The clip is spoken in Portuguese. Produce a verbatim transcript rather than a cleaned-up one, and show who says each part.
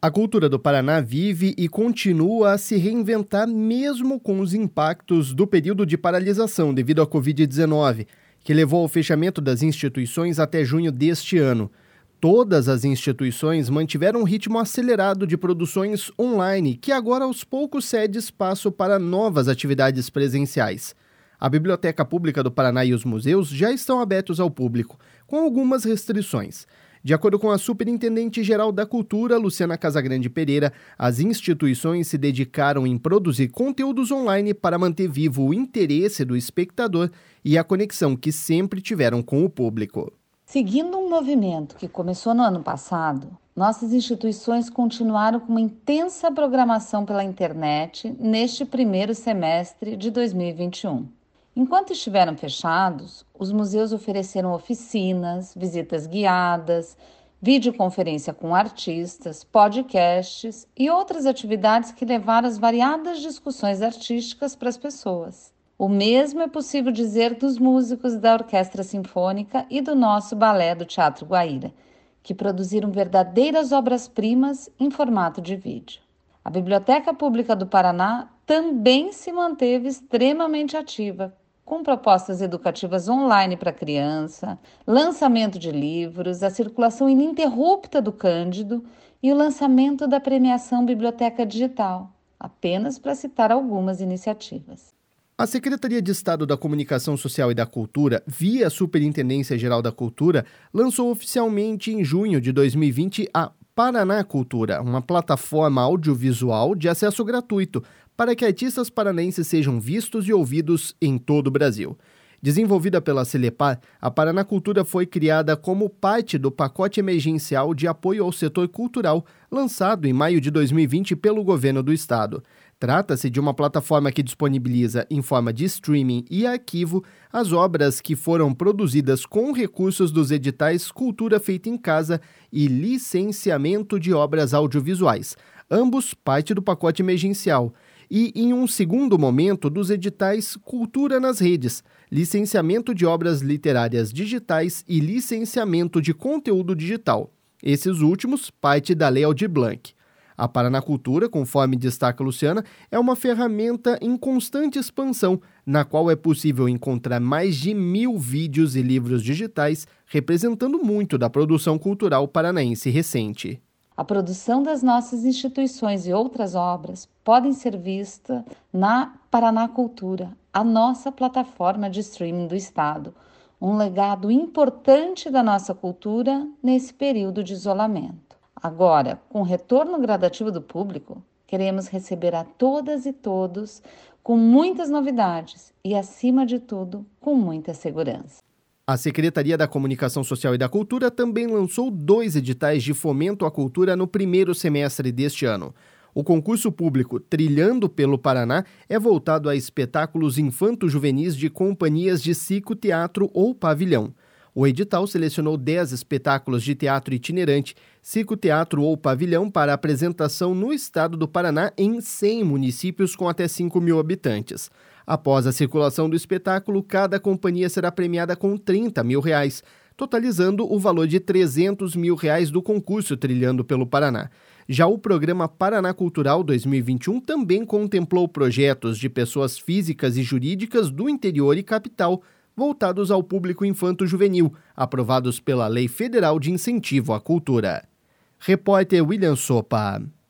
Speaker 1: A cultura do Paraná vive e continua a se reinventar mesmo com os impactos do período de paralisação devido à covid dezenove, que levou ao fechamento das instituições até junho deste ano. Todas as instituições mantiveram um ritmo acelerado de produções online, que agora aos poucos cede espaço para novas atividades presenciais. A Biblioteca Pública do Paraná e os museus já estão abertos ao público, com algumas restrições. De acordo com a Superintendente-Geral da Cultura, Luciana Casagrande Pereira, as instituições se dedicaram em produzir conteúdos online para manter vivo o interesse do espectador e a conexão que sempre tiveram com o público.
Speaker 2: Seguindo um movimento que começou no ano passado, nossas instituições continuaram com uma intensa programação pela internet neste primeiro semestre de dois mil e vinte e um. Enquanto estiveram fechados, os museus ofereceram oficinas, visitas guiadas, videoconferência com artistas, podcasts e outras atividades que levaram as variadas discussões artísticas para as pessoas. O mesmo é possível dizer dos músicos da Orquestra Sinfônica e do nosso balé do Teatro Guaíra, que produziram verdadeiras obras-primas em formato de vídeo. A Biblioteca Pública do Paraná também se manteve extremamente ativa, com propostas educativas online para criança, lançamento de livros, a circulação ininterrupta do Cândido e o lançamento da premiação Biblioteca Digital, apenas para citar algumas iniciativas.
Speaker 1: A Secretaria de Estado da Comunicação Social e da Cultura, via Superintendência-Geral da Cultura, lançou oficialmente em junho de dois mil e vinte a Paraná Cultura, uma plataforma audiovisual de acesso gratuito para que artistas paranenses sejam vistos e ouvidos em todo o Brasil. Desenvolvida pela Celepar, a Paraná Cultura foi criada como parte do pacote emergencial de apoio ao setor cultural, lançado em maio de dois mil e vinte pelo governo do estado. Trata-se de uma plataforma que disponibiliza, em forma de streaming e arquivo, as obras que foram produzidas com recursos dos editais Cultura Feita em Casa e Licenciamento de Obras Audiovisuais, ambos parte do pacote emergencial, e, em um segundo momento, dos editais Cultura nas Redes, Licenciamento de Obras Literárias Digitais e Licenciamento de Conteúdo Digital. Esses últimos, parte da Lei Aldir Blanc. A Paraná Cultura, conforme destaca Luciana, é uma ferramenta em constante expansão, na qual é possível encontrar mais de mil vídeos e livros digitais, representando muito da produção cultural paranaense recente.
Speaker 2: A produção das nossas instituições e outras obras podem ser vistas na Paraná Cultura, a nossa plataforma de streaming do estado, um legado importante da nossa cultura nesse período de isolamento. Agora, com o retorno gradativo do público, queremos receber a todas e todos com muitas novidades e, acima de tudo, com muita segurança.
Speaker 1: A Secretaria da Comunicação Social e da Cultura também lançou dois editais de fomento à cultura no primeiro semestre deste ano. O concurso público Trilhando pelo Paraná é voltado a espetáculos infanto-juvenis de companhias de circo, teatro ou pavilhão. O edital selecionou dez espetáculos de teatro itinerante, circo, teatro ou pavilhão para apresentação no estado do Paraná em cem municípios com até cinco mil habitantes. Após a circulação do espetáculo, cada companhia será premiada com trinta mil reais, totalizando o valor de trezentos mil reais do concurso Trilhando pelo Paraná. Já o programa Paraná Cultural dois mil e vinte e um também contemplou projetos de pessoas físicas e jurídicas do interior e capital, voltados ao público infanto-juvenil, aprovados pela Lei Federal de Incentivo à Cultura. Repórter William Sopa.